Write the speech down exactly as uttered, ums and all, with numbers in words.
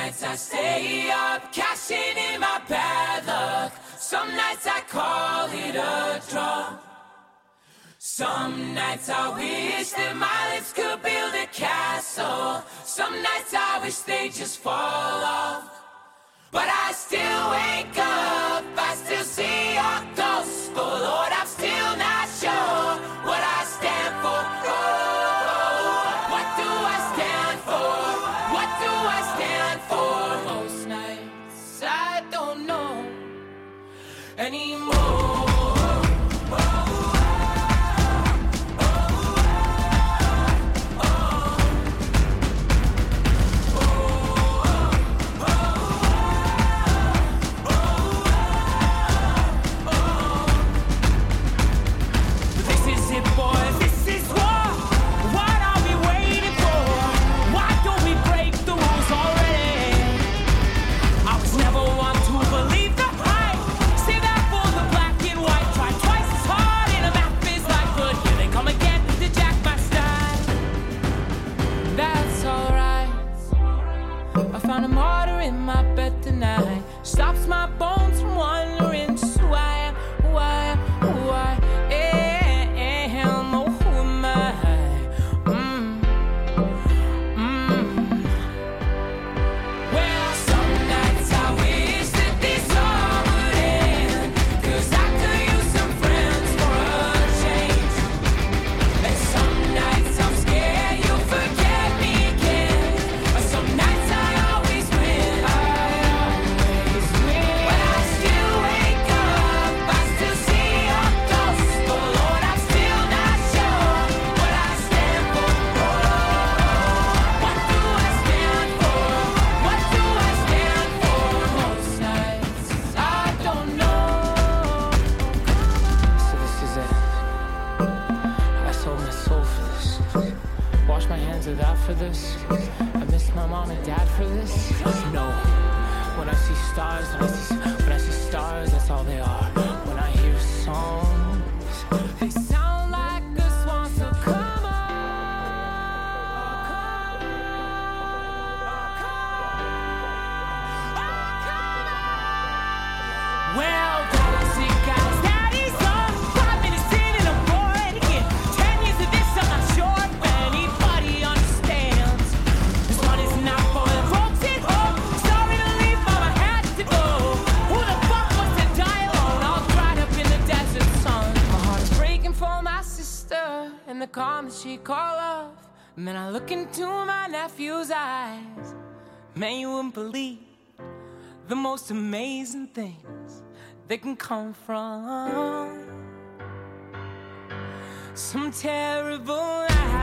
nights I stay up, cashing in my bad luck. Some nights I call it a draw. Some nights I wish that my lips could build a castle. Some nights I wish they just fall off. But I still wake up, I still see your ghost. Oh Lord, I'm still not sure what I stand for. Oh, what do I stand for? What do I stand for? Most nights I don't know anymore. Stops my bones from wondering just who I am, who I am, who I am. Oh, who am I? Mm. Mm. Well, some nights I wish that this all would end, 'cause I could use some friends for a change. And some nights I'm scared you'll forget me again, but some nights I always win. I for this, I miss my mom and dad for this. No, when I see stars, when I see, when I see stars, that's all they are. When I hear songs, they sound like the swans. So come on, well, don't see guys, daddy's on. Five minutes in and I'm bored again. Ten years of this, I'm not sure if anybody understands. This one is not for the folks at home. Sorry to leave, mama had to go. Who the fuck wants to die alone, all dried up in the desert sun? My heart is breaking for my sister and the calm that she called off. And then I look into my nephew's eyes. Man, you wouldn't believe the most amazing things that can come from some terrible night.